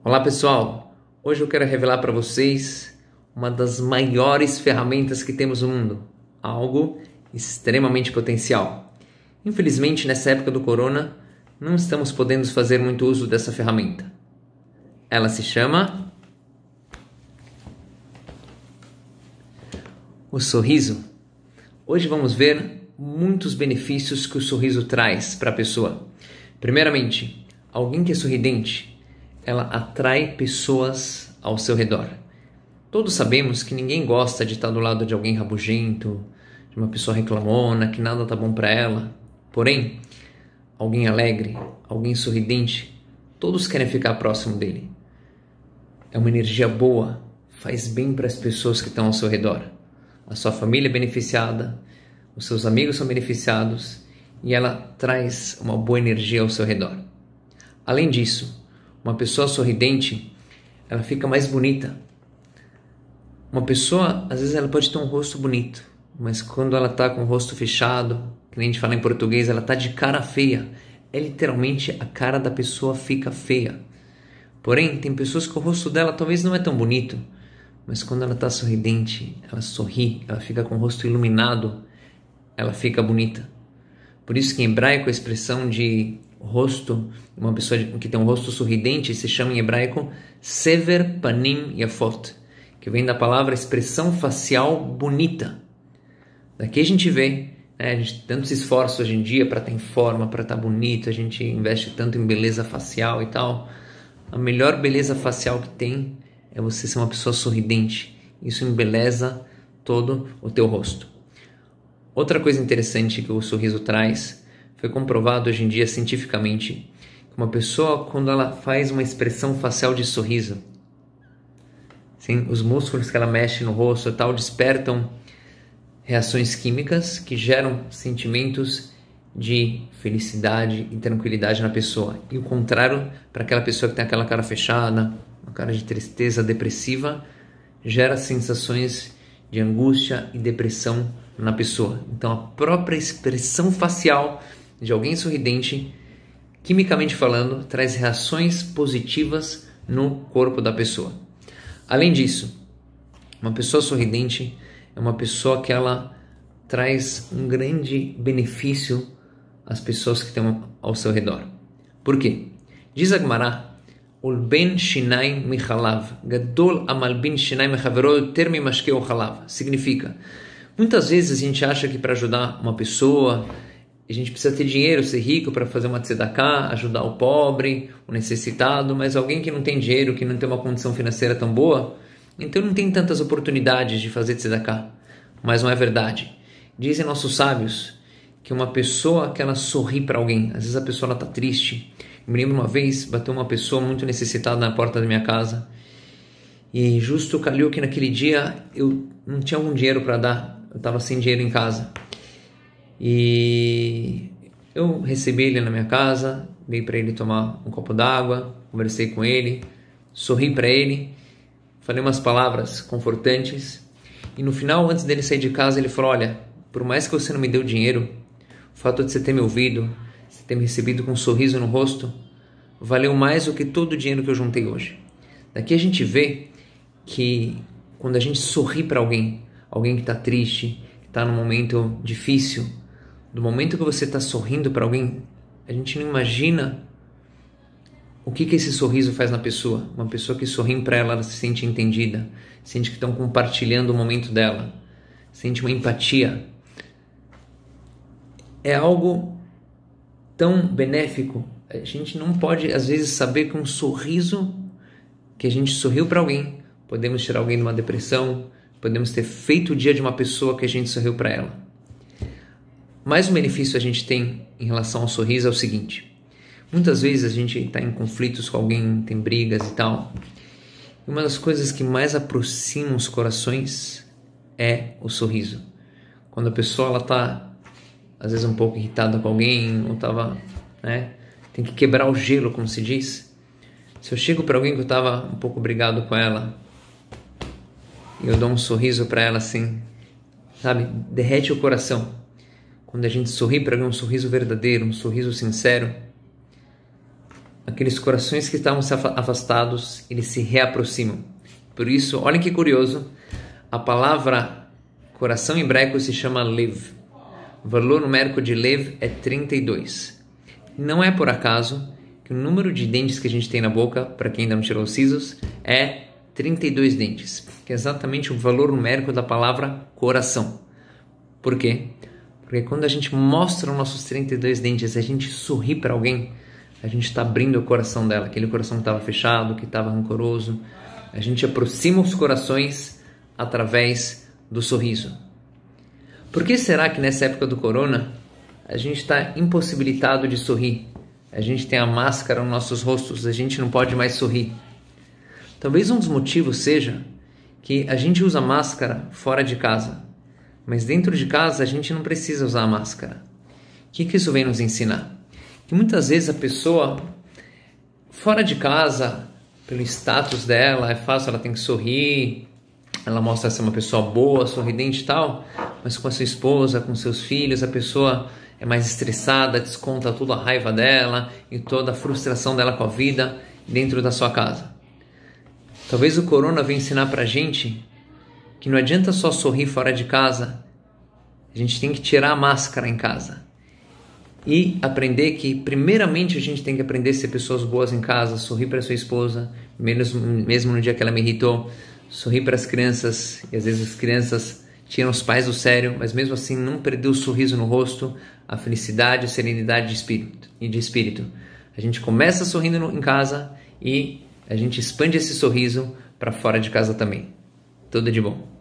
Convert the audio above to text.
Olá pessoal, hoje eu quero revelar para vocês uma das maiores ferramentas que temos no mundo, algo extremamente potencial. Infelizmente, nessa época do corona, não estamos podendo fazer muito uso dessa ferramenta. Ela se chama o sorriso. Hoje vamos ver muitos benefícios que o sorriso traz para a pessoa. Primeiramente, alguém que é sorridente, ela atrai pessoas ao seu redor. Todos sabemos que ninguém gosta de estar do lado de alguém rabugento, de uma pessoa reclamona, que nada tá bom para ela. Porém, alguém alegre, alguém sorridente, todos querem ficar próximo dele. É uma energia boa, faz bem para as pessoas que estão ao seu redor. A sua família é beneficiada, os seus amigos são beneficiados e ela traz uma boa energia ao seu redor. Além disso, uma pessoa sorridente, ela fica mais bonita. Uma pessoa, às vezes, ela pode ter um rosto bonito, mas quando ela está com o rosto fechado, que nem a gente fala em português, ela está de cara feia. É literalmente a cara da pessoa fica feia. Porém, tem pessoas que o rosto dela talvez não é tão bonito, mas quando ela está sorridente, ela sorri, ela fica com o rosto iluminado, ela fica bonita. Por isso que em hebraico a expressão de rosto, uma pessoa que tem um rosto sorridente, se chama em hebraico Sever Panim Yafot, que vem da palavra expressão facial bonita. Daqui a gente vê, né, a gente tanto se esforça hoje em dia para estar em forma, para estar bonito, a gente investe tanto em beleza facial e tal. A melhor beleza facial que tem é você ser uma pessoa sorridente. Isso embeleza todo o teu rosto. Outra coisa interessante que o sorriso traz, foi comprovado hoje em dia cientificamente, que uma pessoa, quando ela faz uma expressão facial de sorriso, sim, os músculos que ela mexe no rosto e tal, despertam reações químicas que geram sentimentos de felicidade e tranquilidade na pessoa. E o contrário, para aquela pessoa que tem aquela cara fechada, uma cara de tristeza, depressiva, gera sensações de angústia e depressão na pessoa. Então a própria expressão facial de alguém sorridente, quimicamente falando, traz reações positivas no corpo da pessoa. Além disso, uma pessoa sorridente é uma pessoa que ela traz um grande benefício às pessoas que estão ao seu redor. Por quê? Diz a Gemara, Ul ben shinaim michalav, gadol amal ben shinaim mechaverol ter mimashkeu chalav. Significa, muitas vezes a gente acha que para ajudar uma pessoa, a gente precisa ter dinheiro, ser rico para fazer uma tzedakah, ajudar o pobre, o necessitado, mas alguém que não tem dinheiro, que não tem uma condição financeira tão boa, então não tem tantas oportunidades de fazer tzedakah. Mas não é verdade. Dizem nossos sábios que uma pessoa que ela sorri para alguém, às vezes a pessoa está triste. Eu me lembro uma vez, bateu uma pessoa muito necessitada na porta da minha casa e justo calhou que naquele dia eu não tinha algum dinheiro para dar, eu estava sem dinheiro em casa. E eu recebi ele na minha casa, dei para ele tomar um copo d'água, conversei com ele, sorri para ele, falei umas palavras confortantes e no final, antes dele sair de casa, ele falou, olha, por mais que você não me deu dinheiro, o fato de você ter me ouvido, você ter me recebido com um sorriso no rosto, valeu mais do que todo o dinheiro que eu juntei hoje. Daqui a gente vê que quando a gente sorri para alguém, alguém que está triste, que está num momento difícil, do momento que você está sorrindo para alguém, a gente não imagina o que esse sorriso faz na pessoa. Uma pessoa que sorri para ela, ela se sente entendida, sente que estão compartilhando o momento dela, sente uma empatia. É algo tão benéfico. A gente não pode, às vezes, saber que um sorriso que a gente sorriu para alguém, podemos tirar alguém de uma depressão, podemos ter feito o dia de uma pessoa que a gente sorriu para ela. Mais um benefício a gente tem em relação ao sorriso é o seguinte. Muitas vezes a gente está em conflitos com alguém, tem brigas e tal. E uma das coisas que mais aproxima os corações é o sorriso. Quando a pessoa está, às vezes, um pouco irritada com alguém, ou estava, né, tem que quebrar o gelo, como se diz. Se eu chego para alguém que eu estava um pouco brigado com ela, e eu dou um sorriso para ela assim, sabe, derrete o coração. Quando a gente sorri para alguém, um sorriso verdadeiro, um sorriso sincero, aqueles corações que estavam se afastados, eles se reaproximam. Por isso, olhem que curioso, a palavra coração em hebraico se chama lev. O valor numérico de lev é 32. Não é por acaso que o número de dentes que a gente tem na boca, para quem ainda não tirou os sisos, é 32 dentes, que é exatamente o valor numérico da palavra coração. Por quê? Porque quando a gente mostra os nossos 32 dentes, a gente sorri para alguém, a gente está abrindo o coração dela, aquele coração que estava fechado, que estava rancoroso. A gente aproxima os corações através do sorriso. Por que será que nessa época do corona a gente está impossibilitado de sorrir? A gente tem a máscara nos nossos rostos, a gente não pode mais sorrir. Talvez um dos motivos seja que a gente usa máscara fora de casa, mas dentro de casa a gente não precisa usar a máscara. O que isso vem nos ensinar? Que muitas vezes a pessoa fora de casa, pelo status dela, é fácil, ela tem que sorrir, ela mostra ser uma pessoa boa, sorridente e tal, mas com a sua esposa, com seus filhos, a pessoa é mais estressada, desconta toda a raiva dela e toda a frustração dela com a vida dentro da sua casa. Talvez o corona venha ensinar pra gente que não adianta só sorrir fora de casa, a gente tem que tirar a máscara em casa. E aprender que, primeiramente, a gente tem que aprender a ser pessoas boas em casa, sorrir para sua esposa, mesmo no dia que ela me irritou, sorrir para as crianças, e às vezes as crianças tiram os pais do sério, mas mesmo assim não perder o sorriso no rosto, a felicidade, a serenidade de espírito. A gente começa sorrindo em casa e a gente expande esse sorriso para fora de casa também. Tudo de bom.